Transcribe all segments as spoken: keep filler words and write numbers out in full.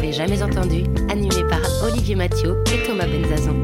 n'avez jamais entendu, animé par Olivier Mathieu et Thomas Benzazon.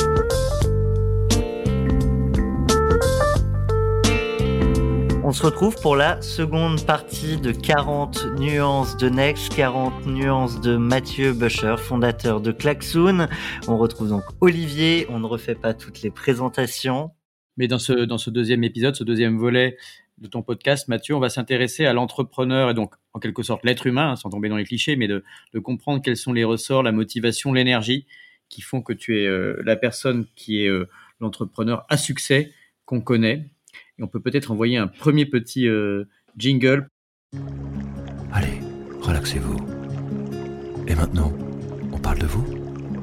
On se retrouve pour la seconde partie de quarante nuances de Next, quarante nuances de Mathieu Buscher, fondateur de Klaxoon. On retrouve donc Olivier, on ne refait pas toutes les présentations. Mais dans ce, dans ce deuxième épisode, ce deuxième volet de ton podcast, Mathieu, on va s'intéresser à l'entrepreneur et donc en quelque sorte l'être humain, sans tomber dans les clichés, mais de, de comprendre quels sont les ressorts, la motivation, l'énergie qui font que tu es euh, la personne qui est euh, l'entrepreneur à succès qu'on connaît. Et on peut peut-être envoyer un premier petit euh, jingle. Allez, relaxez-vous. Et maintenant, on parle de vous ?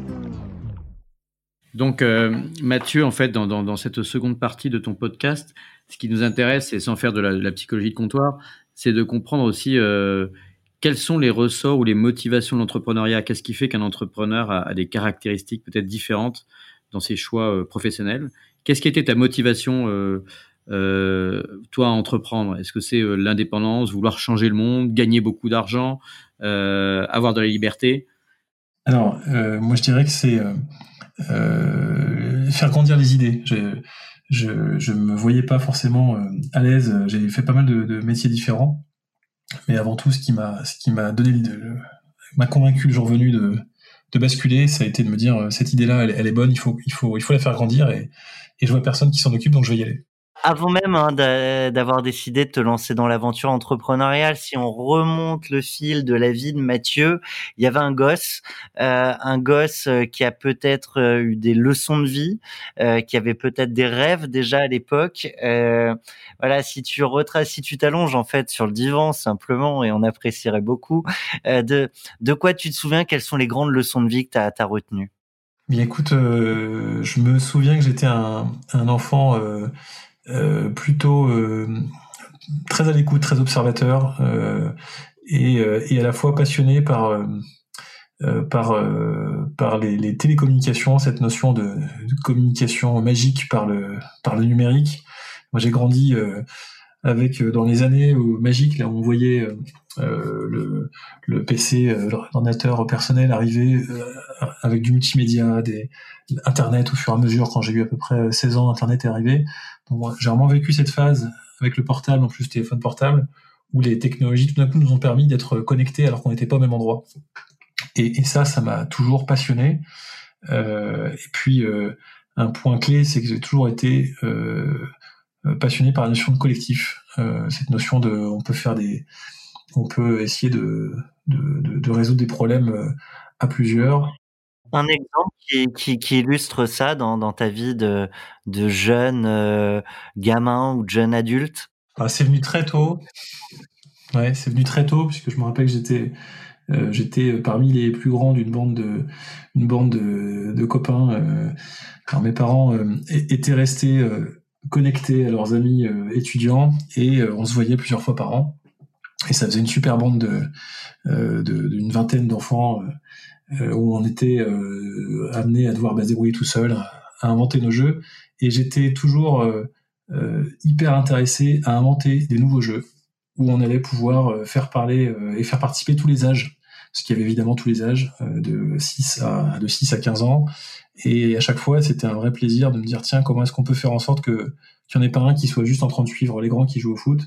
Donc, euh, Mathieu, en fait, dans, dans, dans cette seconde partie de ton podcast, ce qui nous intéresse, et sans faire de la, de la psychologie de comptoir, c'est de comprendre aussi euh, quels sont les ressorts ou les motivations de l'entrepreneuriat. Qu'est-ce qui fait qu'un entrepreneur a, a des caractéristiques peut-être différentes dans ses choix euh, professionnels ? Qu'est-ce qui était ta motivation euh, Euh, toi à entreprendre? Est-ce que c'est euh, l'indépendance, vouloir changer le monde, gagner beaucoup d'argent, euh, avoir de la liberté? Alors, euh, moi je dirais que c'est euh, euh, faire grandir les idées. Je, je, je me voyais pas forcément euh, à l'aise. J'ai fait pas mal de, de métiers différents, mais avant tout, ce qui m'a, ce qui m'a donné, le, le, m'a convaincu le jour venu de, de basculer, ça a été de me dire euh, cette idée-là, elle, elle est bonne, il faut, il faut, il faut la faire grandir et, et je vois personne qui s'en occupe, donc je vais y aller. Avant même hein, d'avoir décidé de te lancer dans l'aventure entrepreneuriale, si on remonte le fil de la vie de Mathieu, il y avait un gosse, euh, un gosse qui a peut-être eu des leçons de vie, euh, qui avait peut-être des rêves déjà à l'époque. Euh, voilà, si tu retraces, si tu t'allonges en fait sur le divan simplement, et on apprécierait beaucoup, euh, de de quoi tu te souviens? Quelles sont les grandes leçons de vie que t'as t'as retenues? Bien écoute, euh, je me souviens que j'étais un, un enfant. Euh, Euh, plutôt euh, très à l'écoute, très observateur euh, et, euh, et à la fois passionné par euh, euh, par euh, par les, les télécommunications, cette notion de, de communication magique par le par le numérique. Moi, j'ai grandi euh, avec dans les années où, magiques, là où on voyait euh, le, le P C, euh, l'ordinateur personnel arriver euh, avec du multimédia, des Internet au fur et à mesure. Quand j'ai eu à peu près seize ans, Internet est arrivé. Donc, moi, j'ai vraiment vécu cette phase avec le portable, en plus le téléphone portable, où les technologies tout d'un coup nous ont permis d'être connectés alors qu'on n'était pas au même endroit. Et, et ça, ça m'a toujours passionné. Euh, et puis, euh, un point clé, c'est que j'ai toujours été euh, passionné par la notion de collectif. Euh, cette notion de, on peut faire des, on peut essayer de, de, de, de résoudre des problèmes à plusieurs. Un exemple qui, qui, qui illustre ça dans, dans ta vie de, de jeune euh, gamin ou de jeune adulte? Ah, c'est venu très tôt. Ouais, c'est venu très tôt puisque je me rappelle que j'étais, euh, j'étais parmi les plus grands d'une bande de, une bande de, de copains. Euh, alors mes parents euh, étaient restés euh, connectés à leurs amis euh, étudiants et euh, on se voyait plusieurs fois par an. Et ça faisait une super bande de, euh, de, d'une vingtaine d'enfants. Euh, Euh, où on était euh, amené à devoir bah, se débrouiller tout seul, à inventer nos jeux, et j'étais toujours euh, euh, hyper intéressé à inventer des nouveaux jeux où on allait pouvoir euh, faire parler euh, et faire participer tous les âges, parce qu'il y avait évidemment tous les âges euh, de six à de six à quinze ans, et à chaque fois c'était un vrai plaisir de me dire tiens, comment est-ce qu'on peut faire en sorte que qu'il n'y en ait pas un qui soit juste en train de suivre les grands qui jouent au foot,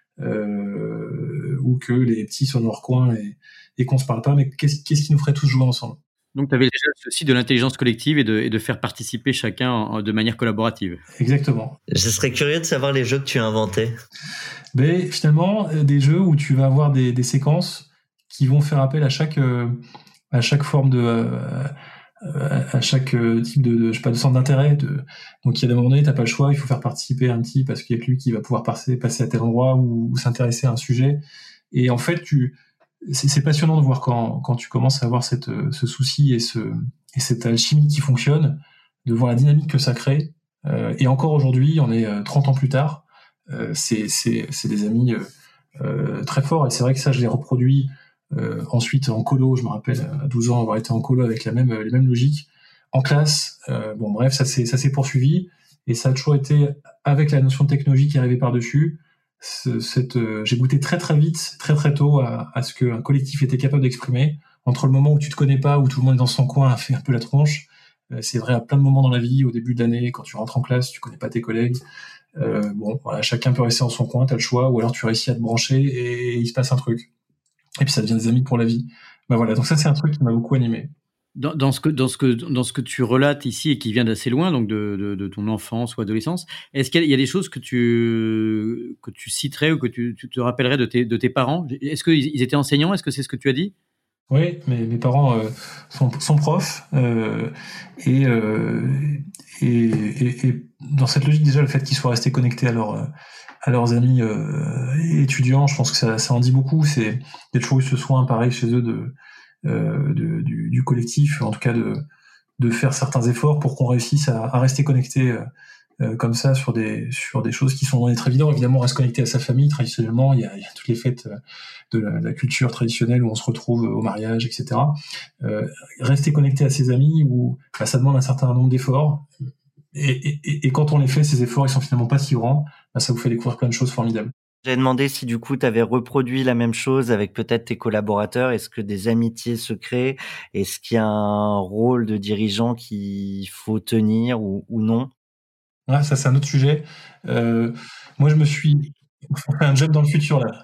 euh, ou que les petits soient dans leur coin et et qu'on se parle pas, mais qu'est-ce, qu'est-ce qui nous ferait tous jouer ensemble? Donc, tu avais déjà ceci de l'intelligence collective et de, et de faire participer chacun en, de manière collaborative. Exactement. Je serais curieux de savoir les jeux que tu as inventés. Mais finalement, des jeux où tu vas avoir des, des séquences qui vont faire appel à chaque, euh, à chaque forme de, euh, à chaque type de, de, je sais pas, de centre d'intérêt. De... Donc, il y a des moments donnés, t'as pas le choix, il faut faire participer un petit parce qu'il y a que lui qui va pouvoir passer, passer à tel endroit ou, ou s'intéresser à un sujet. Et en fait, tu, C'est, c'est passionnant de voir quand, quand tu commences à avoir cette, ce souci et, ce, et cette alchimie qui fonctionne, de voir la dynamique que ça crée. Euh, et encore aujourd'hui, on est trente ans plus tard, euh, c'est, c'est, c'est des amis euh, euh, très forts. Et c'est vrai que ça, je l'ai reproduit euh, ensuite en colo. Je me rappelle à douze ans avoir été en colo avec la même, les mêmes logiques. En classe, euh, bon bref, ça s'est, ça s'est poursuivi. Et ça a toujours été avec la notion de technologie qui arrivait par-dessus. Cette, euh, j'ai goûté très très vite, très très tôt à, à ce qu'un collectif était capable d'exprimer entre le moment où tu te connais pas, où tout le monde est dans son coin, a fait un peu la tronche. Euh, c'est vrai à plein de moments dans la vie, au début de l'année, quand tu rentres en classe, tu connais pas tes collègues. Euh, bon, voilà, chacun peut rester dans son coin, t'as le choix, ou alors tu réussis à te brancher et il se passe un truc. Et puis ça devient des amis pour la vie. Ben voilà, donc ça c'est un truc qui m'a beaucoup animé. Dans, dans, ce que, dans, ce que, dans ce que tu relates ici et qui vient d'assez loin, donc de, de, de ton enfance ou adolescence, est-ce qu'il y a des choses que tu, que tu citerais ou que tu, tu te rappellerais de tes, de tes parents? Est-ce qu'ils étaient enseignants? Est-ce que c'est ce que tu as dit? Oui, mes, mes parents euh, sont, sont profs euh, et, euh, et, et, et dans cette logique déjà le fait qu'ils soient restés connectés à, leur, à leurs amis euh, étudiants, je pense que ça, ça en dit beaucoup. C'est, il y a toujours eu ce soin pareil chez eux de Euh, de, du, du collectif, en tout cas de, de faire certains efforts pour qu'on réussisse à, à rester connecté euh, comme ça sur des, sur des choses qui sont loin d'être évidentes. Évidemment, on reste connecté à sa famille traditionnellement, il y a, il y a toutes les fêtes de la, de la culture traditionnelle où on se retrouve au mariage, et cetera. Euh, rester connecté à ses amis, où bah, ça demande un certain nombre d'efforts, et, et, et quand on les fait, ces efforts ils sont finalement pas si grands, bah, ça vous fait découvrir plein de choses formidables. J'avais demandé si du coup tu avais reproduit la même chose avec peut-être tes collaborateurs. Est-ce que des amitiés se créent? Est-ce qu'il y a un rôle de dirigeant qu'il faut tenir ou, ou non? Ah, ça c'est un autre sujet. Euh, moi je me suis... On fait un job dans le futur là.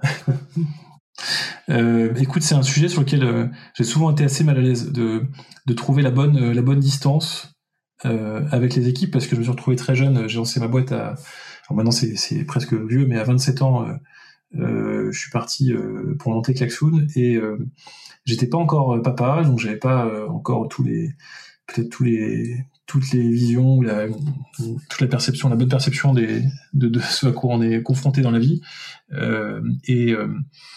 euh, écoute, c'est un sujet sur lequel euh, j'ai souvent été assez mal à l'aise de, de trouver la bonne, euh, la bonne distance euh, avec les équipes, parce que je me suis retrouvé très jeune. J'ai lancé ma boîte à... Alors maintenant c'est, c'est presque vieux, mais à vingt-sept ans, euh, euh, je suis parti euh, pour monter Klaxoon et euh, j'étais pas encore papa, donc j'avais pas euh, encore tous les, peut-être tous les, toutes les visions, la, toute la perception, la bonne perception des, de, de ce à quoi on est confronté dans la vie. Euh, et, euh,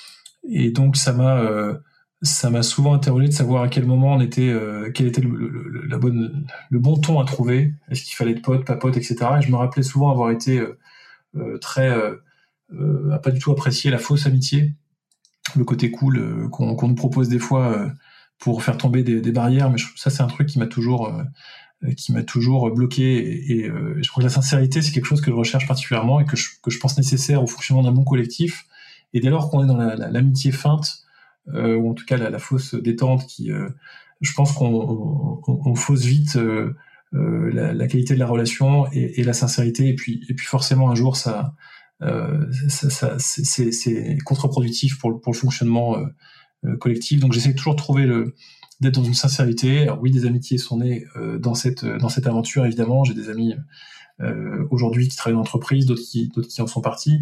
et donc ça m'a, euh, ça m'a souvent interrogé de savoir à quel moment on était, euh, quel était le, le, la bonne, le bon ton à trouver. Est-ce qu'il fallait être pote, pas pote, et cetera. Et je me rappelais souvent avoir été euh, euh, très, euh, euh, à pas du tout apprécier la fausse amitié, le côté cool euh, qu'on, qu'on nous propose des fois euh, pour faire tomber des, des barrières. Mais je, ça, c'est un truc qui m'a toujours, euh, qui m'a toujours bloqué. Et, et euh, je crois que la sincérité, c'est quelque chose que je recherche particulièrement et que je, que je pense nécessaire au fonctionnement d'un bon collectif. Et dès lors qu'on est dans la, la, l'amitié feinte, euh, ou en tout cas la, la fausse détente, qui, euh, je pense qu'on on, on, on fausse vite euh, euh, la, la qualité de la relation et, et la sincérité. Et puis, et puis forcément, un jour, ça, euh, ça, ça c'est, c'est, c'est contre-productif pour, pour le fonctionnement euh, euh, collectif. Donc, j'essaie toujours de trouver le, d'être dans une sincérité. Alors oui, des amitiés sont nées euh, dans cette dans cette aventure. Évidemment, j'ai des amis euh, aujourd'hui qui travaillent en entreprise, d'autres qui d'autres qui en sont partis.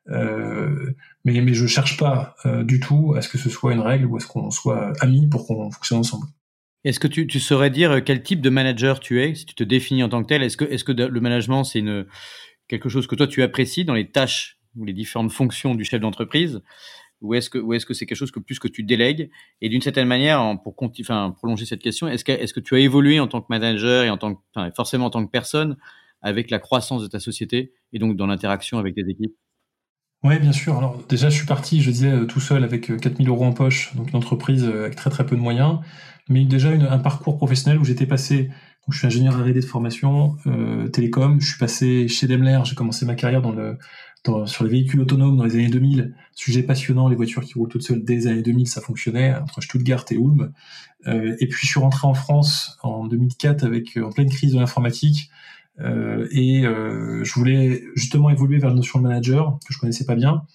Euh, mais mais je cherche pas euh, du tout à ce que ce soit une règle ou à ce qu'on soit amis pour qu'on fonctionne ensemble. Est-ce que tu, tu saurais dire quel type de manager tu es, si tu te définis en tant que tel? Est-ce que est-ce que le management c'est une quelque chose que toi tu apprécies dans les tâches ou les différentes fonctions du chef d'entreprise, ou est-ce que ou est-ce que c'est quelque chose que plus que tu délègues? Et d'une certaine manière, pour continu, enfin prolonger cette question, est-ce que est-ce que tu as évolué en tant que manager et en tant que, enfin, forcément en tant que personne avec la croissance de ta société et donc dans l'interaction avec tes équipes? Oui, bien sûr. Alors déjà, je suis parti, je disais, euh, tout seul avec euh, quatre mille euros en poche, donc une entreprise euh, avec très très peu de moyens, mais déjà une, un parcours professionnel où j'étais passé, donc je suis ingénieur R et D de formation, euh, télécom, je suis passé chez Daimler, j'ai commencé ma carrière dans le, dans, sur les véhicules autonomes dans les années deux mille, sujet passionnant, les voitures qui roulent toutes seules dès les années deux mille, ça fonctionnait, entre Stuttgart et Ulm, euh, et puis je suis rentré en France en deux mille quatre avec, en pleine crise de l'informatique, Euh, et euh, je voulais justement évoluer vers la notion de manager que je connaissais pas bien,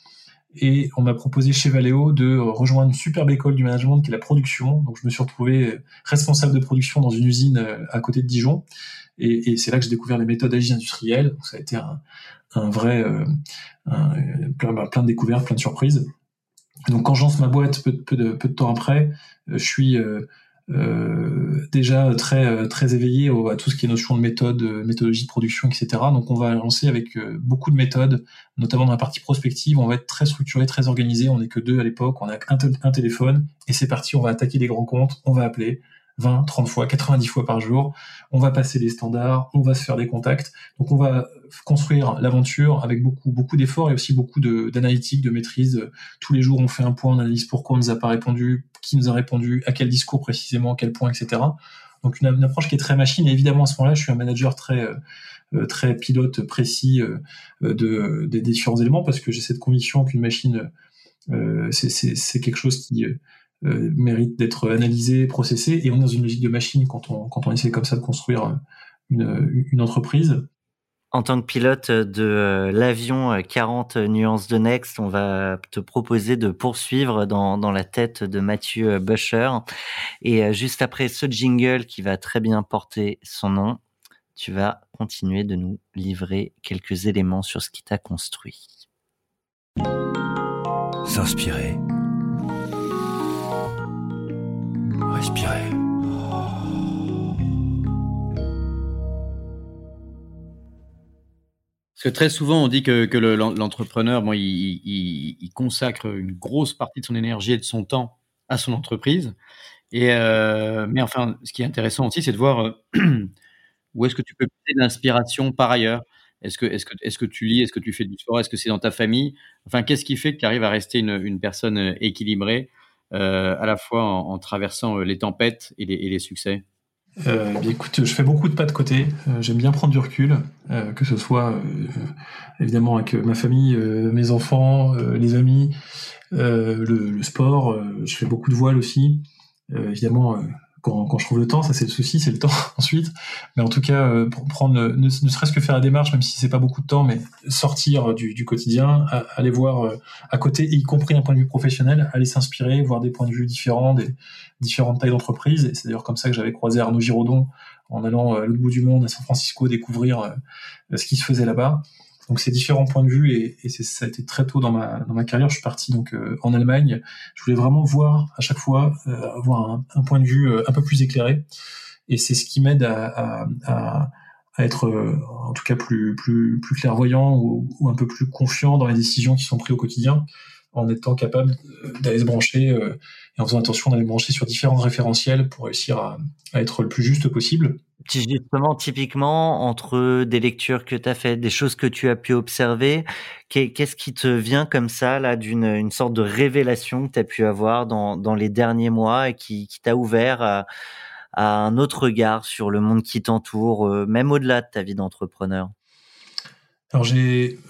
et on m'a proposé chez Valeo de rejoindre une superbe école du management qui est la production. Donc je me suis retrouvé responsable de production dans une usine à côté de Dijon, et, et c'est là que j'ai découvert les méthodes agiles industrielles. Donc ça a été un, un vrai euh, un, plein, plein de découvertes, plein de surprises. Donc quand je lance ma boîte peu, peu, de, peu de temps après, je suis euh, Euh, déjà très très éveillé au, à tout ce qui est notion de méthode, méthodologie de production, et cetera. Donc on va lancer avec euh, beaucoup de méthodes, notamment dans la partie prospective. On va être très structuré, très organisé. On n'est que deux à l'époque. On a un, t- un téléphone et c'est parti. On va attaquer des grands comptes. On va appeler vingt, trente fois, quatre-vingt-dix fois par jour. On va passer les standards. On va se faire des contacts. Donc on va construire l'aventure avec beaucoup beaucoup d'efforts et aussi beaucoup de, d'analytique, de maîtrise. Tous les jours, on fait un point, on analyse pourquoi on nous a pas répondu, qui nous a répondu, à quel discours précisément, à quel point, et cetera. Donc une, une approche qui est très machine. Et évidemment, à ce moment-là, je suis un manager très euh, très pilote précis euh, de, des différents éléments, parce que j'ai cette conviction qu'une machine, euh, c'est, c'est, c'est quelque chose qui euh, mérite d'être analysé, processé, et on est dans une logique de machine quand on quand on essaie comme ça de construire une une entreprise. En tant que pilote de euh, l'avion quarante nuances de Next, on va te proposer de poursuivre dans, dans la tête de Mathieu Buscher. Et euh, juste après ce jingle qui va très bien porter son nom, tu vas continuer de nous livrer quelques éléments sur ce qui t'a construit. S'inspirer. Respirer. Parce que très souvent, on dit que, que le, l'entrepreneur, bon, il, il, il consacre une grosse partie de son énergie et de son temps à son entreprise. Et euh, mais enfin, ce qui est intéressant aussi, c'est de voir euh, où est-ce que tu peux puiser de l'inspiration par ailleurs. Est-ce que, est-ce que, est-ce que tu lis, est-ce que tu fais du sport, est-ce que c'est dans ta famille? Enfin, qu'est-ce qui fait que tu arrives à rester une, une personne équilibrée, euh, à la fois en, en traversant les tempêtes et les, et les succès? Euh, bien, écoute, je fais beaucoup de pas de côté. Euh, j'aime bien prendre du recul, euh, que ce soit euh, évidemment avec ma famille, euh, mes enfants, euh, les amis, euh, le, le sport. Euh, je fais beaucoup de voile aussi. Euh, évidemment, euh, quand, quand je trouve le temps, ça c'est le souci, c'est le temps ensuite. Mais en tout cas, euh, pour prendre, ne, ne serait-ce que faire la démarche, même si c'est pas beaucoup de temps, mais sortir du, du quotidien, à, aller voir euh, à côté, y compris d'un point de vue professionnel, aller s'inspirer, voir des points de vue différents, des différentes tailles d'entreprise. Et c'est d'ailleurs comme ça que j'avais croisé Arnaud Giraudon en allant à l'autre bout du monde, à San Francisco, découvrir euh, ce qui se faisait là-bas. Donc ces différents points de vue, et, et c'est, ça a été très tôt dans ma dans ma carrière. Je suis parti donc euh, en Allemagne. Je voulais vraiment voir à chaque fois euh, avoir un, un point de vue euh, un peu plus éclairé, et c'est ce qui m'aide à, à, à, à être euh, en tout cas plus plus plus clairvoyant ou, ou un peu plus confiant dans les décisions qui sont prises au quotidien, en étant capable d'aller se brancher euh, et en faisant attention d'aller me brancher sur différents référentiels pour réussir à, à être le plus juste possible. Justement, typiquement, entre des lectures que tu as faites, des choses que tu as pu observer, qu'est-ce qui te vient comme ça, là, d'une une sorte de révélation que tu as pu avoir dans, dans les derniers mois et qui, qui t'a ouvert à, à un autre regard sur le monde qui t'entoure, euh, même au-delà de ta vie d'entrepreneur? Alors, j'ai,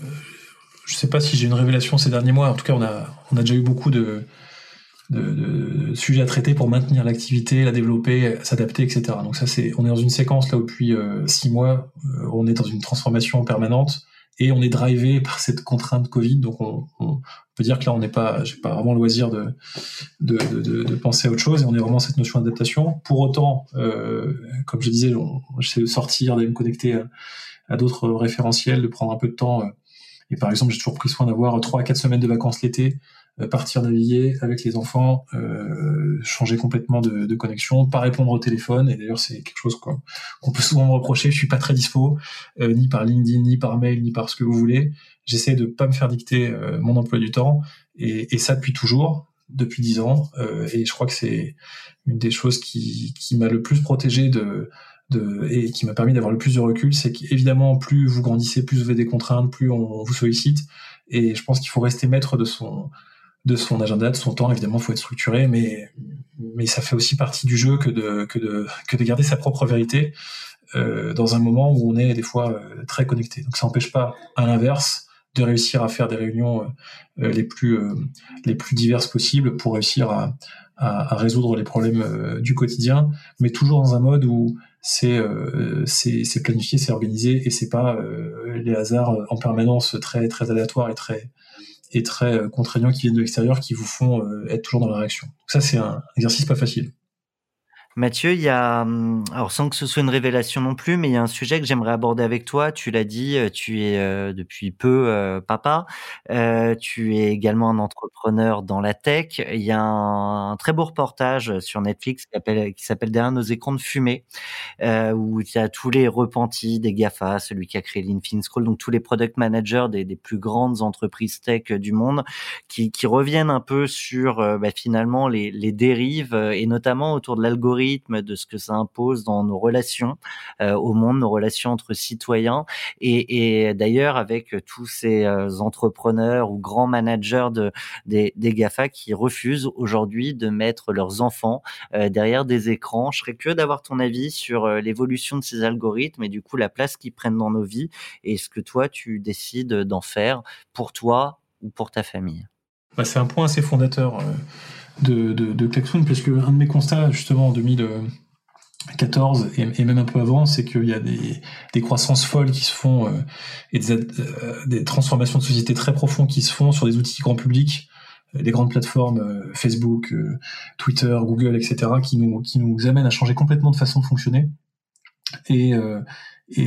je sais pas si j'ai une révélation ces derniers mois. En tout cas, on a, on a déjà eu beaucoup de, De, de, de sujets à traiter pour maintenir l'activité, la développer, s'adapter, et cetera. Donc ça, c'est, on est dans une séquence là où depuis euh, six mois, euh, on est dans une transformation permanente et on est drivé par cette contrainte Covid. Donc on, on peut dire que là, on n'est pas, j'ai pas vraiment le loisir de de, de de penser à autre chose, et on est vraiment cette notion d'adaptation. Pour autant, euh, comme je disais, on, j'essaie de sortir, d'aller me connecter à, à d'autres référentiels, de prendre un peu de temps. Euh, et par exemple, j'ai toujours pris soin d'avoir trois à quatre semaines de vacances l'été, partir naviguer avec les enfants, euh, changer complètement de, de connexion, pas répondre au téléphone. Et d'ailleurs, c'est quelque chose qu'on, qu'on peut souvent me reprocher. Je suis pas très dispo, euh, ni par LinkedIn, ni par mail, ni par ce que vous voulez. J'essaie de pas me faire dicter euh, mon emploi du temps, et, et ça depuis toujours, depuis dix ans. Euh, et je crois que c'est une des choses qui, qui m'a le plus protégé de De, et qui m'a permis d'avoir le plus de recul. C'est qu'évidemment, plus vous grandissez, plus vous avez des contraintes, plus on, on vous sollicite. Et je pense qu'il faut rester maître de son de son agenda, de son temps. Évidemment, il faut être structuré, mais mais ça fait aussi partie du jeu que de que de que de garder sa propre vérité euh, dans un moment où on est des fois euh, très connecté. Donc ça n'empêche pas, à l'inverse, de réussir à faire des réunions euh, les plus euh, les plus diverses possibles pour réussir à à, à résoudre les problèmes euh, du quotidien, mais toujours dans un mode où c'est euh, c'est, c'est planifié, c'est organisé, et c'est pas euh, les hasards en permanence très très aléatoires et très et très contraignants qui viennent de l'extérieur, qui vous font euh, être toujours dans la réaction. Donc ça, c'est un exercice pas facile. Mathieu, il y a, alors sans que ce soit une révélation non plus, mais il y a un sujet que j'aimerais aborder avec toi. Tu l'as dit, tu es euh, depuis peu euh, papa. Euh, tu es également un entrepreneur dans la tech. Il y a un, un très beau reportage sur Netflix qui s'appelle, qui s'appelle Derrière nos écrans de fumée, euh, où il y a tous les repentis des GAFA, celui qui a créé l'Infinscroll, donc tous les product managers des, des plus grandes entreprises tech du monde, qui, qui reviennent un peu sur euh, bah, finalement les, les dérives, et notamment autour de l'algorithme, de ce que ça impose dans nos relations euh, au monde, nos relations entre citoyens, et, et d'ailleurs avec tous ces euh, entrepreneurs ou grands managers de, des, des GAFA qui refusent aujourd'hui de mettre leurs enfants euh, derrière des écrans. Je serais curieux d'avoir ton avis sur euh, l'évolution de ces algorithmes et du coup la place qu'ils prennent dans nos vies, et ce que toi tu décides d'en faire pour toi ou pour ta famille. Bah, c'est un point assez fondateur. Euh... de, de, de Klaxoon, parce que un de mes constats, justement, en deux mille quatorze et, et même un peu avant, c'est qu'il y a des, des croissances folles qui se font euh, et des, euh, des transformations de société très profondes qui se font sur des outils grand public, euh, des grandes plateformes, euh, Facebook, euh, Twitter, Google, et cetera, qui nous, qui nous amènent à changer complètement de façon de fonctionner. Et, euh, et,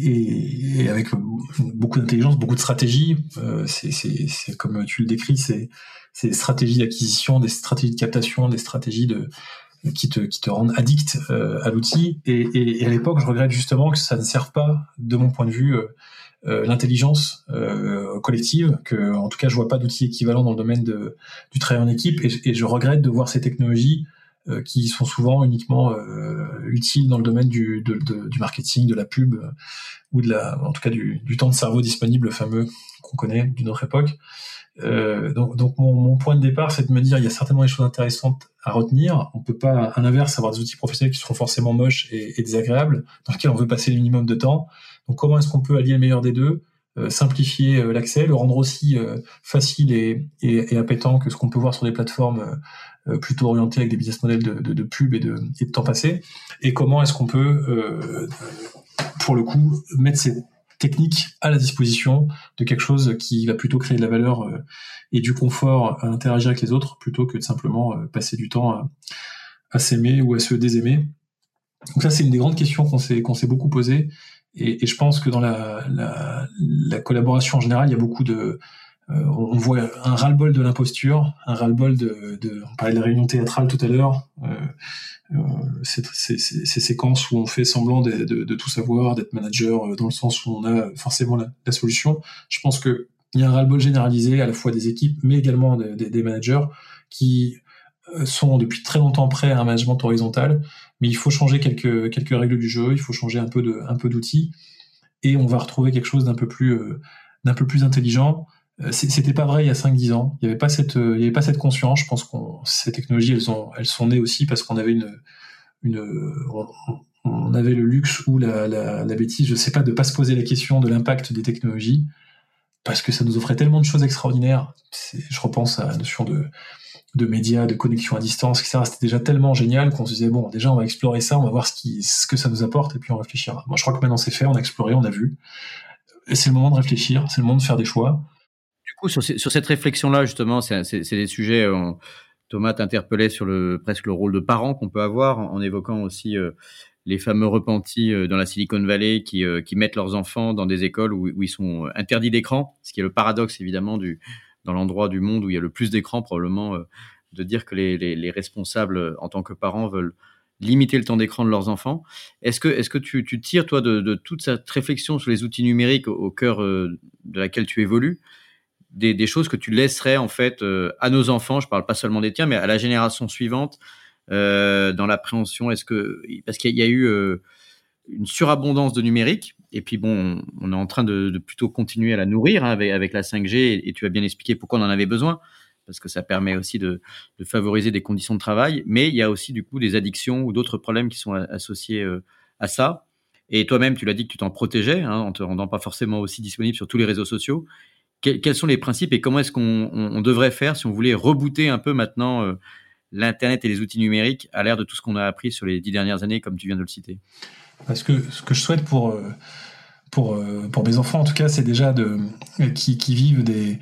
et, et avec beaucoup d'intelligence, beaucoup de stratégie. Euh, c'est, c'est, c'est comme tu le décris, c'est, c'est des stratégies d'acquisition, des stratégies de captation, des stratégies de qui te qui te rendent addict euh, à l'outil. Et, et, et à l'époque, je regrette justement que ça ne serve pas, de mon point de vue, euh, euh, l'intelligence euh, collective. Que, en tout cas, je vois pas d'outils équivalents dans le domaine de, du travail en équipe. Et, et je regrette de voir ces technologies euh, qui sont souvent uniquement euh, utiles dans le domaine du, de, de, du marketing, de la pub, euh, ou de la, en tout cas du, du temps de cerveau disponible, le fameux qu'on connaît d'une autre époque. Euh, donc, donc mon, mon point de départ, c'est de me dire il y a certainement des choses intéressantes à retenir. On peut pas, à l'inverse, avoir des outils professionnels qui seront forcément moches et, et désagréables, dans lesquels on veut passer le minimum de temps. Donc, comment est-ce qu'on peut allier le meilleur des deux, euh, simplifier euh, l'accès, le rendre aussi euh, facile et, et, et appétant que ce qu'on peut voir sur des plateformes euh, plutôt orientées avec des business models de, de, de pub et de, et de temps passé. Et comment est-ce qu'on peut, euh, pour le coup, mettre ces technique à la disposition de quelque chose qui va plutôt créer de la valeur euh, et du confort à interagir avec les autres, plutôt que de simplement euh, passer du temps à, à s'aimer ou à se désaimer. Donc ça, c'est une des grandes questions qu'on s'est, qu'on s'est beaucoup posées, et, et je pense que dans la, la, la collaboration en général, il y a beaucoup de... Euh, on voit un ras-le-bol de l'imposture, un ras-le-bol de, de... On parlait de la réunion théâtrale tout à l'heure, euh, Euh, c'est, c'est, c'est, ces séquences où on fait semblant de, de, de tout savoir, d'être manager, euh, dans le sens où on a forcément la, la solution. Je pense que il y a un ras-le-bol généralisé à la fois des équipes, mais également des, des, des managers qui euh, sont depuis très longtemps prêts à un management horizontal, mais il faut changer quelques quelques règles du jeu, il faut changer un peu de un peu d'outils, et on va retrouver quelque chose d'un peu plus euh, d'un peu plus intelligent. C'était pas vrai il y a cinq dix ans. Il y avait pas cette, il y avait pas cette conscience. Je pense qu'on, ces technologies, elles ont, elles sont nées aussi parce qu'on avait une, une, on, on avait le luxe ou la, la, la bêtise, je sais pas, de pas se poser la question de l'impact des technologies parce que ça nous offrait tellement de choses extraordinaires. C'est, je repense à la notion de, de médias, de connexion à distance, et cetera. C'était déjà tellement génial qu'on se disait bon, déjà on va explorer ça, on va voir ce qui, ce que ça nous apporte et puis on réfléchira. Moi, je crois que maintenant c'est fait, on a exploré, on a vu. Et c'est le moment de réfléchir, c'est le moment de faire des choix. Du coup, sur, sur cette réflexion-là, justement, c'est, c'est, c'est des sujets. On, Thomas t'interpellait sur le presque le rôle de parent qu'on peut avoir, en, en évoquant aussi euh, les fameux repentis euh, dans la Silicon Valley qui, euh, qui mettent leurs enfants dans des écoles où, où ils sont interdits d'écran, ce qui est le paradoxe évidemment du dans l'endroit du monde où il y a le plus d'écran, probablement, euh, de dire que les, les, les responsables en tant que parents veulent limiter le temps d'écran de leurs enfants. Est-ce que, est-ce que tu, tu tires toi de, de toute cette réflexion sur les outils numériques au, au cœur euh, de laquelle tu évolues? Des, des choses que tu laisserais en fait euh, à nos enfants, je parle pas seulement des tiens, mais à la génération suivante euh, dans l'appréhension. Est-ce que parce qu'il y a eu euh, une surabondance de numérique et puis bon, on, on est en train de, de plutôt continuer à la nourrir hein, avec, avec la cinq G et, et tu as bien expliqué pourquoi on en avait besoin parce que ça permet aussi de, de favoriser des conditions de travail, mais il y a aussi du coup des addictions ou d'autres problèmes qui sont a, associés euh, à ça. Et toi-même, tu l'as dit que tu t'en protégeais hein, en te rendant pas forcément aussi disponible sur tous les réseaux sociaux. Quels sont les principes et comment est-ce qu'on on, on devrait faire si on voulait rebooter un peu maintenant euh, l'Internet et les outils numériques à l'ère de tout ce qu'on a appris sur les dix dernières années, comme tu viens de le citer? Parce que ce que je souhaite pour, pour, pour mes enfants, en tout cas, c'est déjà de, qui, qui vivent des,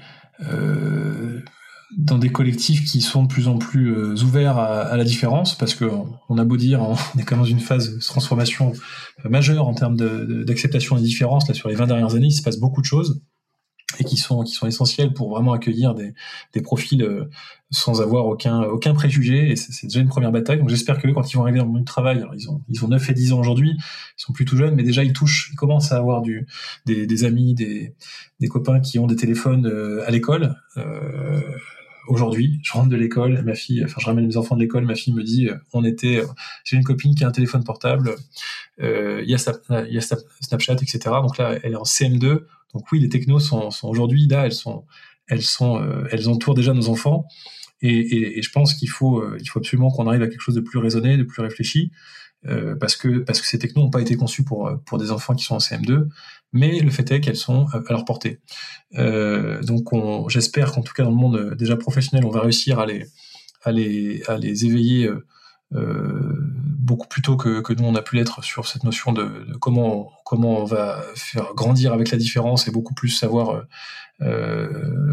euh, dans des collectifs qui sont de plus en plus ouverts à, à la différence, parce qu'on a beau dire, on est quand même dans une phase de transformation majeure en termes de, de, d'acceptation des différences. Là, sur les vingt dernières années, il se passe beaucoup de choses. Et qui sont qui sont essentiels pour vraiment accueillir des des profils euh, sans avoir aucun aucun préjugé, et c'est, c'est déjà une première bataille. Donc j'espère que quand ils vont arriver dans le monde du travail, alors ils ont ils ont neuf et dix ans aujourd'hui, ils sont plus tout jeunes, mais déjà ils touchent, ils commencent à avoir du des des amis, des des copains qui ont des téléphones euh, à l'école. Euh, aujourd'hui, je rentre de l'école, ma fille, enfin je ramène mes enfants de l'école, ma fille me dit euh, on était euh, j'ai une copine qui a un téléphone portable, euh, il y a Snap, il y a Snapchat, et cetera. Donc là elle est en C M deux. Donc oui, les technos sont, sont aujourd'hui là, elles sont, elles sont, euh, elles entourent déjà nos enfants, et, et, et je pense qu'il faut, euh, il faut absolument qu'on arrive à quelque chose de plus raisonné, de plus réfléchi, euh, parce que parce que ces technos n'ont pas été conçus pour pour des enfants qui sont en C M deux, mais le fait est qu'elles sont à leur portée. Euh, donc on, j'espère qu'en tout cas dans le monde déjà professionnel, on va réussir à les à les, à les éveiller euh, euh, beaucoup plus tôt que, que nous on a pu l'être sur cette notion de, de comment, comment on va faire grandir avec la différence et beaucoup plus savoir euh,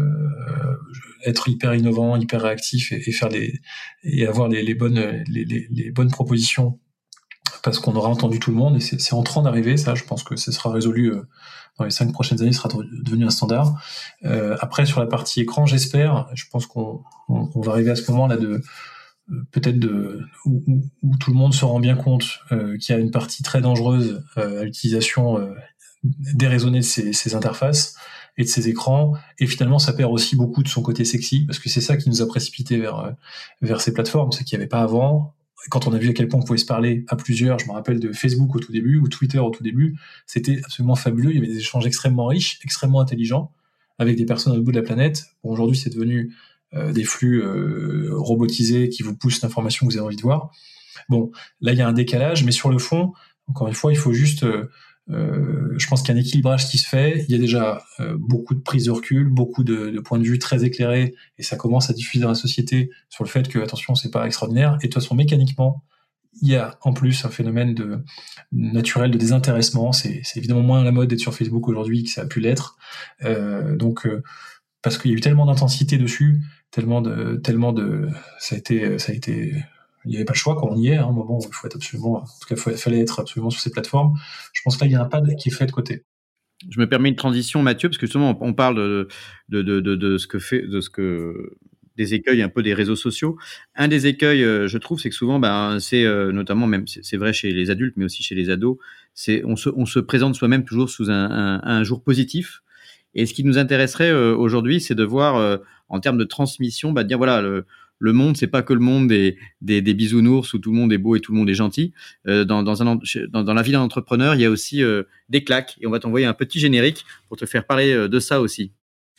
être hyper innovant, hyper réactif et, et faire les, et avoir les, les bonnes, les, les, les bonnes propositions parce qu'on aura entendu tout le monde et c'est, c'est en train d'arriver, ça, je pense que ça sera résolu euh, dans les cinq prochaines années, sera devenu un standard. Euh, après, sur la partie écran, j'espère, je pense qu'on on, on va arriver à ce moment-là de peut-être de où, où, où tout le monde se rend bien compte euh, qu'il y a une partie très dangereuse euh, à l'utilisation euh, déraisonnée de ces, ces interfaces et de ces écrans, et finalement ça perd aussi beaucoup de son côté sexy, parce que c'est ça qui nous a précipité vers vers ces plateformes, c'est qu'il n'y avait pas avant. Quand on a vu à quel point on pouvait se parler à plusieurs, je me rappelle de Facebook au tout début, ou Twitter au tout début, c'était absolument fabuleux, il y avait des échanges extrêmement riches, extrêmement intelligents, avec des personnes à l'autre bout de la planète. Bon, aujourd'hui c'est devenu euh, des flux euh, robotisés qui vous poussent l'information que vous avez envie de voir. Bon, là il y a un décalage, mais sur le fond, encore une fois, il faut juste... Euh, Euh, je pense qu'il y a un équilibrage qui se fait. Il y a déjà euh, beaucoup de prise de recul, beaucoup de, de points de vue très éclairés, et ça commence à diffuser dans la société sur le fait que, attention, c'est pas extraordinaire. Et de toute façon, mécaniquement, il y a en plus un phénomène de naturel de désintéressement. C'est, c'est évidemment moins à la mode d'être sur Facebook aujourd'hui que ça a pu l'être. Euh, donc, euh, parce qu'il y a eu tellement d'intensité dessus, tellement de, tellement de, ça a été, ça a été il n'y avait pas le choix quand on y est, hein, un moment où il faut être absolument, en tout cas, il fallait être absolument sur ces plateformes. Je pense que là, il y a un pas qui est fait de côté. Je me permets une transition, Mathieu, parce que justement, on parle de, de, de, de, de ce que fait, de ce que, des écueils un peu des réseaux sociaux. Un des écueils, je trouve, c'est que souvent, ben, c'est notamment, même, c'est, c'est vrai chez les adultes, mais aussi chez les ados, c'est, on se, on se présente soi-même toujours sous un, un, un jour positif. Et ce qui nous intéresserait euh, aujourd'hui, c'est de voir, euh, en termes de transmission, bah, de dire, voilà, le, le monde, c'est pas que le monde des, des, des bisounours où tout le monde est beau et tout le monde est gentil. Euh, dans, dans, un, dans, dans la vie d'un entrepreneur, il y a aussi euh, des claques. Et on va t'envoyer un petit générique pour te faire parler euh, de ça aussi.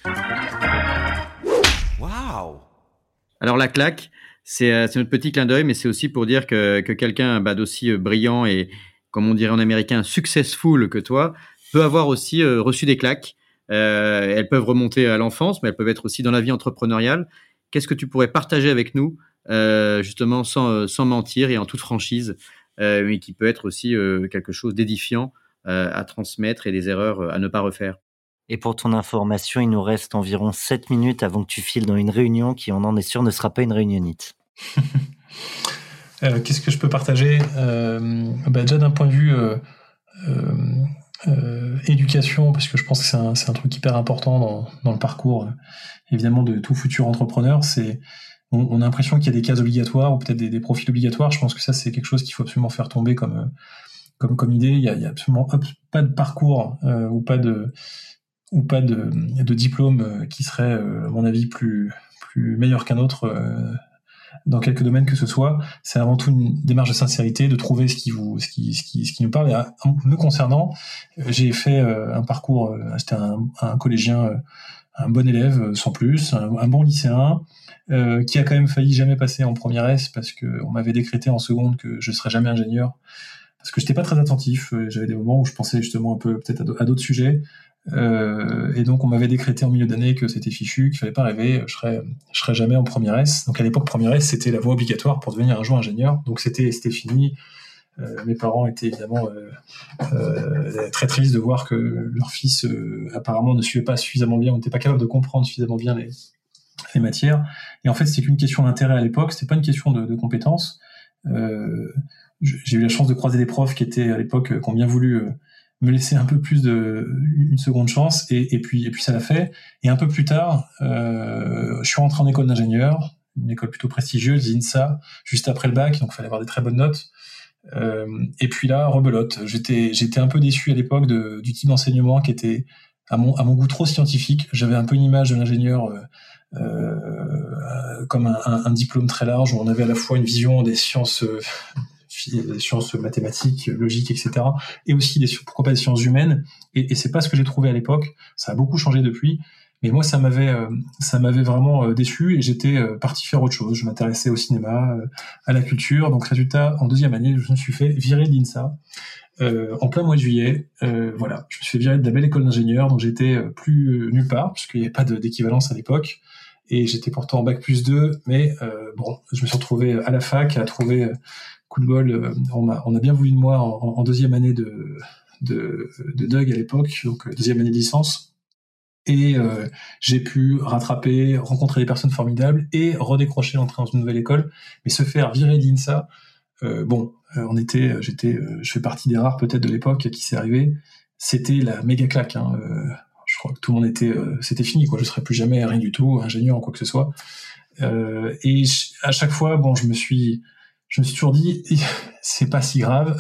Waouh! Alors la claque, c'est, euh, c'est notre petit clin d'œil, mais c'est aussi pour dire que, que quelqu'un bah, d'aussi euh, brillant et, comme on dirait en américain, successful que toi, peut avoir aussi euh, reçu des claques. Euh, elles peuvent remonter à l'enfance, mais elles peuvent être aussi dans la vie entrepreneuriale. Qu'est-ce que tu pourrais partager avec nous, euh, justement, sans, sans mentir et en toute franchise, euh, mais qui peut être aussi euh, quelque chose d'édifiant euh, à transmettre et des erreurs à ne pas refaire? Et pour ton information, il nous reste environ sept minutes avant que tu files dans une réunion qui, on en est sûr, ne sera pas une réunionnite. euh, qu'est-ce que je peux partager euh, bah déjà d'un point de vue euh, euh, euh, éducation, parce que je pense que c'est un, c'est un truc hyper important dans, dans le parcours, euh, évidemment, de tout futur entrepreneur. C'est, on, on a l'impression qu'il y a des cases obligatoires ou peut-être des, des profils obligatoires. Je pense que ça, c'est quelque chose qu'il faut absolument faire tomber comme, comme, comme idée. Il y a, il y a absolument pas de parcours euh, ou pas de ou pas de, de diplôme qui serait, euh, à mon avis, plus, plus meilleur qu'un autre euh, dans quelque domaine que ce soit. C'est avant tout une démarche de sincérité, de trouver ce qui vous, ce qui, ce qui, ce qui nous parle. Et à, me concernant, j'ai fait euh, un parcours, euh, c'était un, un collégien, euh, un bon élève, sans plus, un, un bon lycéen, euh, qui a quand même failli jamais passer en première S parce que on m'avait décrété en seconde que je serais jamais ingénieur. Parce que j'étais pas très attentif. J'avais des moments où je pensais justement un peu peut-être à d'autres sujets. Euh, et donc on m'avait décrété en milieu d'année que c'était fichu, qu'il fallait pas rêver, je serais, je serais jamais en première S. Donc à l'époque, première S, c'était la voie obligatoire pour devenir un jour ingénieur. Donc c'était, c'était fini. Euh, mes parents étaient évidemment euh, euh, très tristes de voir que leur fils euh, apparemment ne suivait pas suffisamment bien, on n'était pas capable de comprendre suffisamment bien les, les matières. Et en fait, c'était qu'une question d'intérêt à l'époque, c'était pas une question de, de compétences. Euh, j'ai eu la chance de croiser des profs qui étaient à l'époque, qui ont bien voulu euh, me laisser un peu plus de une seconde chance, et, et puis et puis ça l'a fait. Et un peu plus tard, euh, je suis rentré en école d'ingénieur, une école plutôt prestigieuse, l'INSA, juste après le bac, donc il fallait avoir des très bonnes notes. Euh, et puis là, rebelote. J'étais j'étais un peu déçu à l'époque de, du type d'enseignement qui était à mon à mon goût trop scientifique. J'avais un peu une image de l'ingénieur euh, euh, comme un, un, un diplôme très large où on avait à la fois une vision des sciences euh, des sciences mathématiques, logiques, et cetera, et aussi des, pourquoi pas des sciences humaines, et, et c'est pas ce que j'ai trouvé à l'époque. Ça a beaucoup changé depuis, mais moi ça m'avait euh, ça m'avait vraiment euh, déçu, et j'étais euh, parti faire autre chose. Je m'intéressais au cinéma, euh, à la culture. Donc résultat, en deuxième année, je me suis fait virer de l'INSA euh, en plein mois de juillet. Euh, voilà, je me suis fait virer de la belle école d'ingénieur, donc j'étais euh, plus euh, nulle part, puisqu'il n'y avait pas de, d'équivalence à l'époque. et j'étais pourtant en bac plus deux, mais euh, bon, je me suis retrouvé à la fac, à trouver, euh, coup de bol, euh, on, m'a, on a bien voulu de moi en, en deuxième année de, de, de Doug à l'époque, donc deuxième année de licence, et euh, j'ai pu rattraper, rencontrer des personnes formidables, et redécrocher l'entrée dans une nouvelle école, mais se faire virer de l'INSA, euh, bon, euh, on était, j'étais, euh, je fais partie des rares peut-être de l'époque qui s'est arrivé, c'était la méga claque, hein, euh, je crois que tout le monde était, euh, c'était fini, quoi. Je serais plus jamais rien du tout, ingénieur en quoi que ce soit. Euh, et à chaque fois, bon, je me suis, je me suis toujours dit, c'est pas si grave,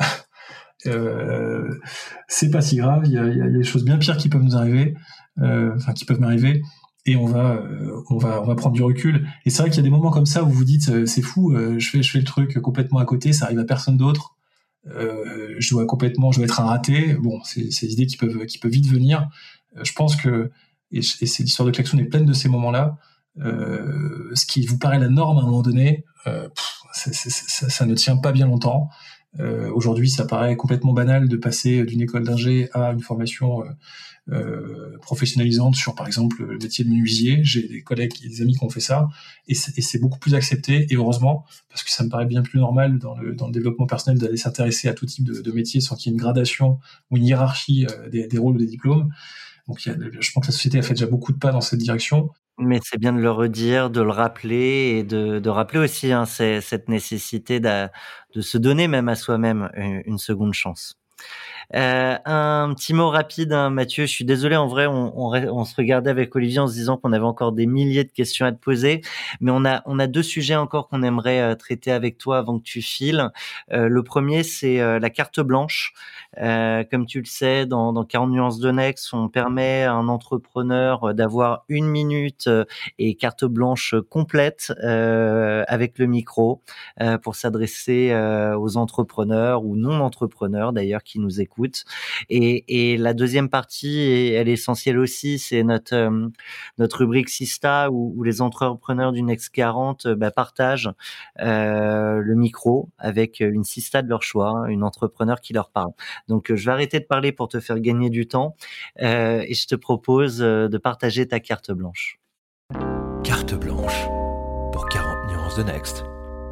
euh, c'est pas si grave. Il y a, il y a des choses bien pires qui peuvent nous arriver, euh, enfin qui peuvent m'arriver, et on va, euh, on va, on va prendre du recul. Et c'est vrai qu'il y a des moments comme ça où vous vous dites, euh, c'est fou, euh, je fais, je fais le truc complètement à côté, ça arrive à personne d'autre. Euh, je dois complètement, je dois être un raté. Bon, c'est, c'est des idées qui peuvent, qui peuvent vite venir. Je pense que, et, et c'est l'histoire de Klaxoon est pleine de ces moments-là, euh, ce qui vous paraît la norme à un moment donné, euh, pff, c'est, c'est, ça, ça ne tient pas bien longtemps. Euh, aujourd'hui, ça paraît complètement banal de passer d'une école d'ingé à une formation euh, euh, professionnalisante sur, par exemple, le métier de menuisier. J'ai des collègues, des amis qui ont fait ça, et c'est, et c'est beaucoup plus accepté, et heureusement, parce que ça me paraît bien plus normal dans le, dans le développement personnel d'aller s'intéresser à tout type de, de métier sans qu'il y ait une gradation ou une hiérarchie euh, des, des rôles ou des diplômes. Donc, il y a, je pense que la société a fait déjà beaucoup de pas dans cette direction. Mais c'est bien de le redire, de le rappeler, et de, de rappeler aussi hein, c'est, cette nécessité de, de se donner même à soi-même une, une seconde chance. Euh, un petit mot rapide, hein, Mathieu. Je suis désolé, en vrai, on, on, on se regardait avec Olivier en se disant qu'on avait encore des milliers de questions à te poser, mais on a, on a deux sujets encore qu'on aimerait euh, traiter avec toi avant que tu files. Euh, le premier, c'est euh, la carte blanche. Euh, comme tu le sais, dans, dans quarante nuances de Next, on permet à un entrepreneur d'avoir une minute et carte blanche complète euh, avec le micro euh, pour s'adresser euh, aux entrepreneurs ou non-entrepreneurs d'ailleurs qui nous écoutent. Et, et la deuxième partie, et elle est essentielle aussi, c'est notre euh, notre rubrique Sista où, où les entrepreneurs du Next quarante bah, partagent euh, le micro avec une Sista de leur choix, hein, une entrepreneur qui leur parle. Donc je vais arrêter de parler pour te faire gagner du temps euh, et je te propose de partager ta carte blanche. Carte blanche pour quarante nuances de Next.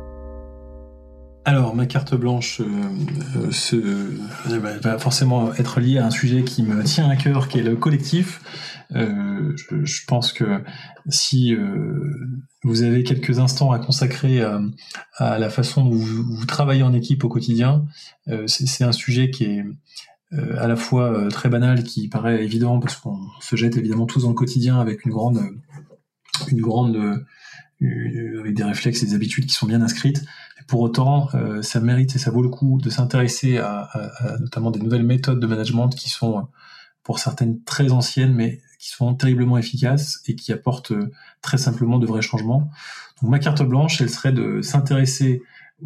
Alors, ma carte blanche euh, euh, se, euh, va forcément être liée à un sujet qui me tient à cœur, qui est le collectif. Euh, je, je pense que si euh, vous avez quelques instants à consacrer à, à la façon dont vous, vous travaillez en équipe au quotidien, euh, c'est, c'est un sujet qui est euh, à la fois euh, très banal, qui paraît évident, parce qu'on se jette évidemment tous dans le quotidien avec une grande... une grande euh, avec des réflexes et des habitudes qui sont bien inscrites. Pour autant, euh, ça mérite et ça vaut le coup de s'intéresser à, à, à notamment des nouvelles méthodes de management qui sont, pour certaines, très anciennes, mais qui sont terriblement efficaces et qui apportent euh, très simplement de vrais changements. Donc ma carte blanche, elle serait de s'intéresser euh,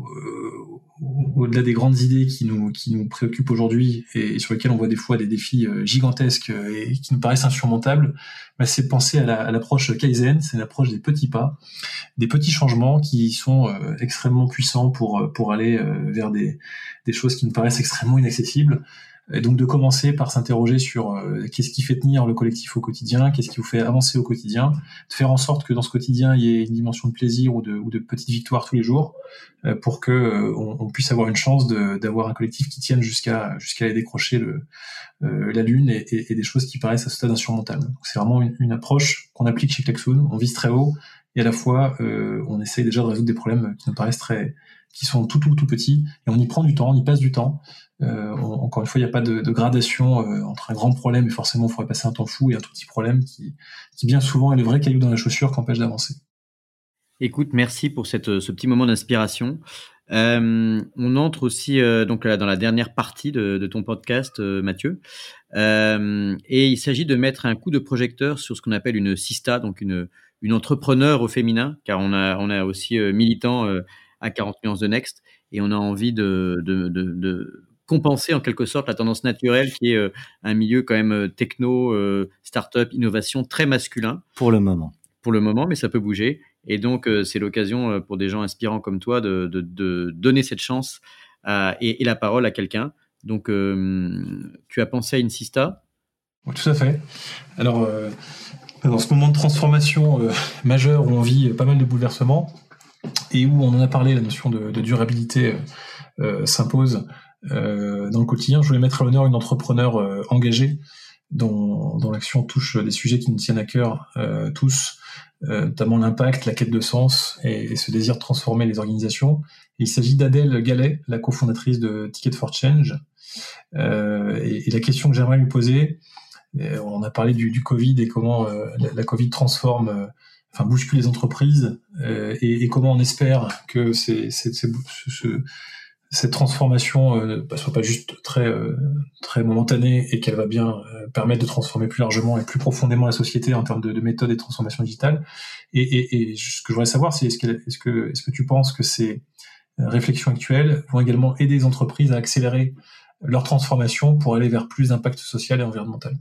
au-delà des grandes idées qui nous, qui nous préoccupent aujourd'hui et sur lesquelles on voit des fois des défis euh, gigantesques et qui nous paraissent insurmontables, bah, c'est penser à, la, à l'approche Kaizen, c'est l'approche des petits pas, des petits changements qui sont euh, extrêmement puissants pour, pour aller euh, vers des, des choses qui nous paraissent extrêmement inaccessibles. Et donc de commencer par s'interroger sur euh, qu'est-ce qui fait tenir le collectif au quotidien, qu'est-ce qui vous fait avancer au quotidien, de faire en sorte que dans ce quotidien il y ait une dimension de plaisir ou de, ou de petites victoires tous les jours euh, pour que euh, on, on puisse avoir une chance de, d'avoir un collectif qui tienne jusqu'à jusqu'à aller décrocher le, euh, la lune et, et, et des choses qui paraissent à ce stade insurmontables. Donc c'est vraiment une, une approche qu'on applique chez Klaxoon, on vise très haut et à la fois euh, on essaye déjà de résoudre des problèmes qui nous paraissent très qui sont tout tout tout petits et on y prend du temps, on y passe du temps. Euh, on, encore une fois, il n'y a pas de, de gradation euh, entre un grand problème et forcément il faudrait passer un temps fou et un tout petit problème qui, qui bien souvent est le vrai caillou dans la chaussure qui empêche d'avancer. Écoute, merci pour cette, ce petit moment d'inspiration. Euh, on entre aussi euh, donc là, dans la dernière partie de, de ton podcast, euh, Mathieu, euh, et il s'agit de mettre un coup de projecteur sur ce qu'on appelle une Sista, donc une, une entrepreneur au féminin, car on a, on a aussi euh, militant euh, à quarante nuances de Next, et on a envie de, de, de, de compenser en quelque sorte la tendance naturelle qui est euh, un milieu quand même euh, techno, euh, start-up, innovation très masculin. Pour le moment. Pour le moment, mais ça peut bouger. Et donc, euh, c'est l'occasion euh, pour des gens inspirants comme toi de, de, de donner cette chance à, et, et la parole à quelqu'un. Donc, euh, tu as pensé à une Sista ? Oui, tout à fait. Alors, euh, dans ce moment de transformation euh, majeure où on vit pas mal de bouleversements et où on en a parlé, la notion de, de durabilité euh, s'impose euh, dans le quotidien. Je voulais mettre à l'honneur une entrepreneur euh, engagée dont, dont l'action touche des sujets qui nous tiennent à cœur euh, tous, euh, notamment l'impact, la quête de sens et, et ce désir de transformer les organisations. Et il s'agit d'Adèle Gallet, la cofondatrice de Ticket for Change. Euh, et, et la question que j'aimerais lui poser, euh, on a parlé du, du Covid et comment euh, la, la Covid transforme, euh, enfin bouscule les entreprises euh, et, et comment on espère que c'est, c'est, c'est, ce, cette transformation euh, ne soit pas juste très euh, très momentanée et qu'elle va bien euh, permettre de transformer plus largement et plus profondément la société en termes de, de méthodes et de transformation digitale. Et, et, et ce que je voudrais savoir, c'est est-ce que est-ce que est-ce que tu penses que ces réflexions actuelles vont également aider les entreprises à accélérer leur transformation pour aller vers plus d'impact social et environnemental?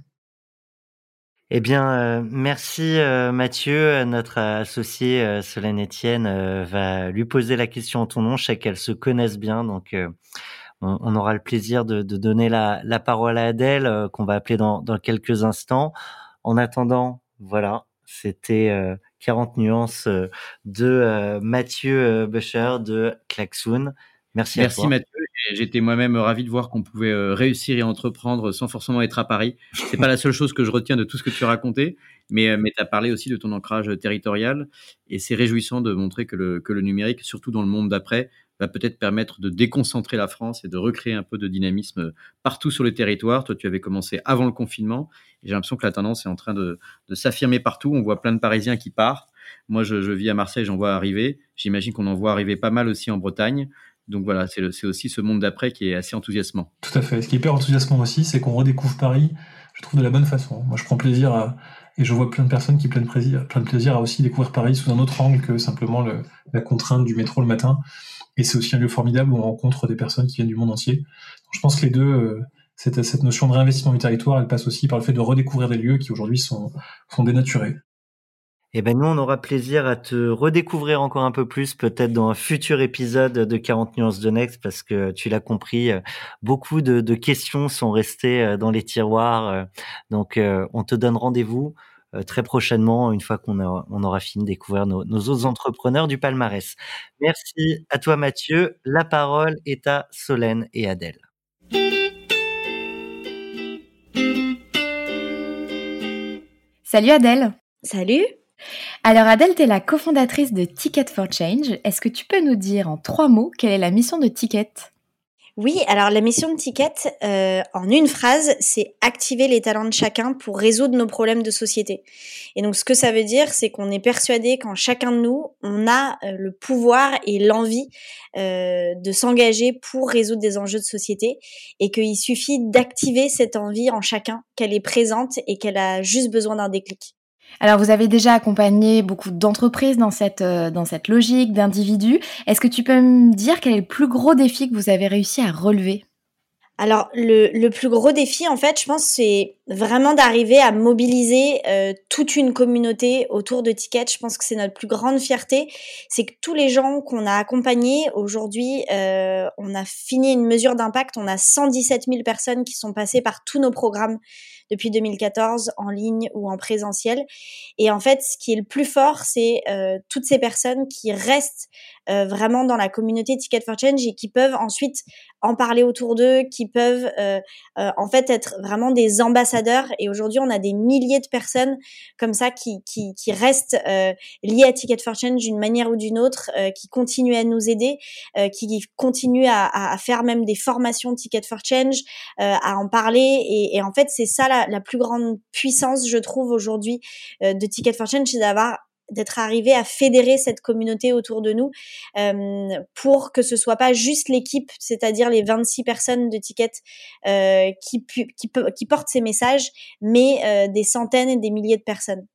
Eh bien, euh, merci euh, Mathieu. Notre associé euh, Solène Etienne euh, va lui poser la question en ton nom. Je sais qu'elles se connaissent bien, donc euh, on, on aura le plaisir de, de donner la, la parole à Adèle, euh, qu'on va appeler dans, dans quelques instants. En attendant, voilà, c'était euh, quarante nuances euh, de euh, Mathieu euh, Böscher de Klaxoon. Merci, Merci à toi. Mathieu. J'étais moi-même ravi de voir qu'on pouvait réussir et entreprendre sans forcément être à Paris. C'est pas la seule chose que je retiens de tout ce que tu as raconté, mais, mais tu as parlé aussi de ton ancrage territorial et c'est réjouissant de montrer que le, que le numérique, surtout dans le monde d'après, va peut-être permettre de déconcentrer la France et de recréer un peu de dynamisme partout sur le territoire. Toi, tu avais commencé avant le confinement et j'ai l'impression que la tendance est en train de, de s'affirmer partout. On voit plein de Parisiens qui partent. Moi, je, je vis à Marseille, j'en vois arriver. J'imagine qu'on en voit arriver pas mal aussi en Bretagne. Donc voilà, c'est, le, c'est aussi ce monde d'après qui est assez enthousiasmant. Tout à fait. Ce qui est hyper enthousiasmant aussi, c'est qu'on redécouvre Paris, je trouve, de la bonne façon. Moi, je prends plaisir à, et je vois plein de personnes qui prennent plaisir, plein de plaisir à aussi découvrir Paris sous un autre angle que simplement le, la contrainte du métro le matin. Et c'est aussi un lieu formidable où on rencontre des personnes qui viennent du monde entier. Donc, je pense que les deux, euh, cette, cette notion de réinvestissement du territoire, elle passe aussi par le fait de redécouvrir des lieux qui aujourd'hui sont, sont dénaturés. Eh ben nous, on aura plaisir à te redécouvrir encore un peu plus, peut-être dans un futur épisode de quarante nuances de Next, parce que tu l'as compris, beaucoup de, de questions sont restées dans les tiroirs. Donc, on te donne rendez-vous très prochainement, une fois qu'on a, on aura fini de découvrir nos, nos autres entrepreneurs du palmarès. Merci à toi, Mathieu. La parole est à Solène et Adèle. Salut Adèle. Salut. Alors Adèle, tu es la cofondatrice de Ticket for Change. Est-ce que tu peux nous dire en trois mots quelle est la mission de Ticket ? Oui, alors la mission de Ticket, euh, en une phrase, c'est activer les talents de chacun pour résoudre nos problèmes de société. Et donc ce que ça veut dire, c'est qu'on est persuadé qu'en chacun de nous, on a euh, le pouvoir et l'envie euh, de s'engager pour résoudre des enjeux de société et qu'il suffit d'activer cette envie en chacun, qu'elle est présente et qu'elle a juste besoin d'un déclic. Alors, vous avez déjà accompagné beaucoup d'entreprises dans cette, euh, dans cette logique d'individus. Est-ce que tu peux me dire quel est le plus gros défi que vous avez réussi à relever ? Alors, le, le plus gros défi, en fait, je pense, c'est vraiment d'arriver à mobiliser euh, toute une communauté autour de Ticket. Je pense que c'est notre plus grande fierté. C'est que tous les gens qu'on a accompagnés, aujourd'hui, euh, on a fini une mesure d'impact. On a cent dix-sept mille personnes qui sont passées par tous nos programmes depuis deux mille quatorze, en ligne ou en présentiel. Et en fait, ce qui est le plus fort, c'est euh, toutes ces personnes qui restent euh, vraiment dans la communauté Ticket for Change et qui peuvent ensuite en parler autour d'eux, qui peuvent euh, euh, en fait être vraiment des ambassadeurs. Et aujourd'hui, on a des milliers de personnes comme ça qui qui, qui restent euh, liées à Ticket for Change d'une manière ou d'une autre, euh, qui continuent à nous aider, euh, qui continuent à, à faire même des formations Ticket for Change, euh, à en parler. Et, et en fait, c'est ça la, la plus grande puissance, je trouve, aujourd'hui euh, de Ticket for Change, c'est d'avoir d'être arrivé à fédérer cette communauté autour de nous euh, pour que ce soit pas juste l'équipe, c'est-à-dire les vingt-six personnes de Ticket euh, qui, pu, qui, qui portent ces messages, mais euh, des centaines et des milliers de personnes.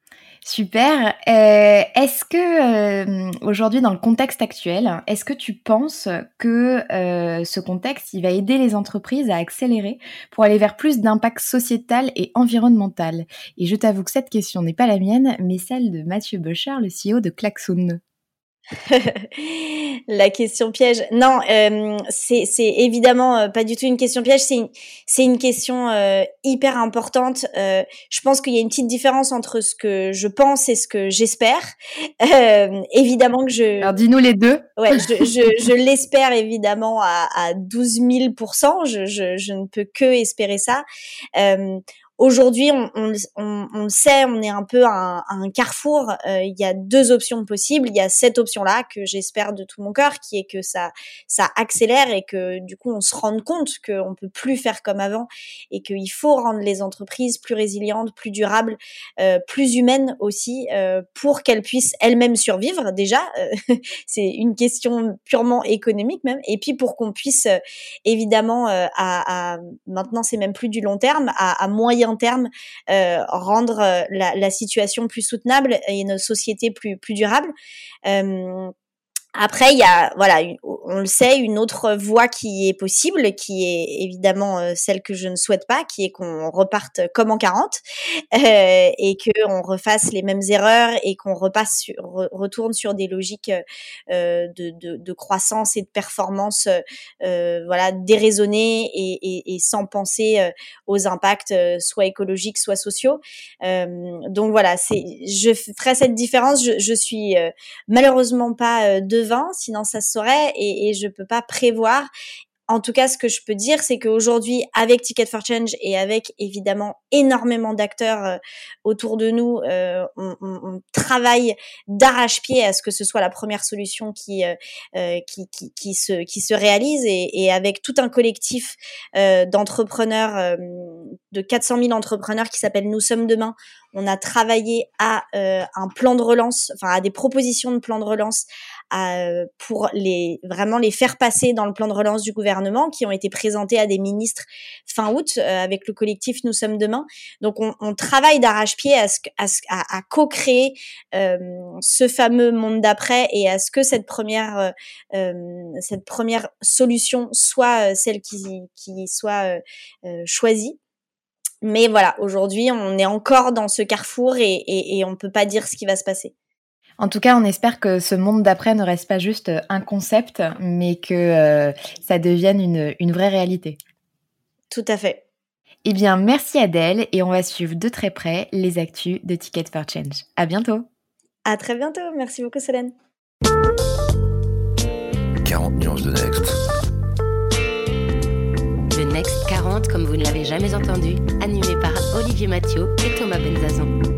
Super. Euh, est-ce que euh, aujourd'hui, dans le contexte actuel, est-ce que tu penses que euh, ce contexte, il va aider les entreprises à accélérer pour aller vers plus d'impact sociétal et environnemental ? Et je t'avoue que cette question n'est pas la mienne, mais celle de Mathieu Böscher, le C E O de Klaxoon. La question piège. Non, euh, c'est, c'est évidemment euh, pas du tout une question piège. C'est une, c'est une question euh, hyper importante. Euh, je pense qu'il y a une petite différence entre ce que je pense et ce que j'espère. Euh, évidemment que je. Alors dis-nous les deux. Ouais, je, je, je l'espère évidemment à, à douze mille pour cent. Je, je, je ne peux que espérer ça. Euh, Aujourd'hui, on, on, on, on le sait, on est un peu à un, à un carrefour. Euh, il y a deux options possibles. Il y a cette option-là que j'espère de tout mon cœur, qui est que ça, ça accélère et que du coup, on se rende compte qu'on peut plus faire comme avant et qu'il faut rendre les entreprises plus résilientes, plus durables, euh, plus humaines aussi, euh, pour qu'elles puissent elles-mêmes survivre. Déjà, euh, c'est une question purement économique même. Et puis pour qu'on puisse euh, évidemment, euh, à, à maintenant, c'est même plus du long terme, à, à moyen terme, euh, rendre euh, la, la situation plus soutenable et nos sociétés plus plus durables. Euh, Après, il y a, voilà, on le sait, une autre voie qui est possible, qui est évidemment euh, celle que je ne souhaite pas, qui est qu'on reparte comme en quarante euh, et qu'on refasse les mêmes erreurs et qu'on repasse sur, re, retourne sur des logiques euh, de, de, de croissance et de performance, euh, voilà, déraisonnées et, et, et sans penser euh, aux impacts euh, soit écologiques, soit sociaux. Euh, donc voilà, c'est, je ferai cette différence. Je, je suis euh, malheureusement pas euh, devant, sinon ça se saurait et, et je peux pas prévoir. En tout cas, ce que je peux dire, c'est qu'aujourd'hui, avec Ticket for Change et avec évidemment énormément d'acteurs euh, autour de nous, euh, on, on, on travaille d'arrache-pied à ce que ce soit la première solution qui euh, qui, qui, qui se qui se réalise et, et avec tout un collectif euh, d'entrepreneurs, euh, de quatre cent mille entrepreneurs qui s'appelle Nous sommes demain. On a travaillé à euh, un plan de relance, enfin à des propositions de plan de relance à, pour les vraiment les faire passer dans le plan de relance du gouvernement, qui ont été présentés à des ministres fin août euh, avec le collectif Nous sommes demain. Donc on, on travaille d'arrache-pied à, ce, à, ce, à, à co-créer euh, ce fameux monde d'après et à ce que cette première euh, cette première solution soit celle qui qui soit euh, euh, choisie. Mais voilà, aujourd'hui, on est encore dans ce carrefour et, et, et on ne peut pas dire ce qui va se passer. En tout cas, on espère que ce monde d'après ne reste pas juste un concept, mais que euh, ça devienne une, une vraie réalité. Tout à fait. Eh bien, merci Adèle, et on va suivre de très près les actus de Ticket for Change. À bientôt. À très bientôt. Merci beaucoup, Solène. quarante nuances de Next. Le Next quarante, comme vous ne l'avez jamais entendu, animé par Olivier Mathieu et Thomas Benzazan.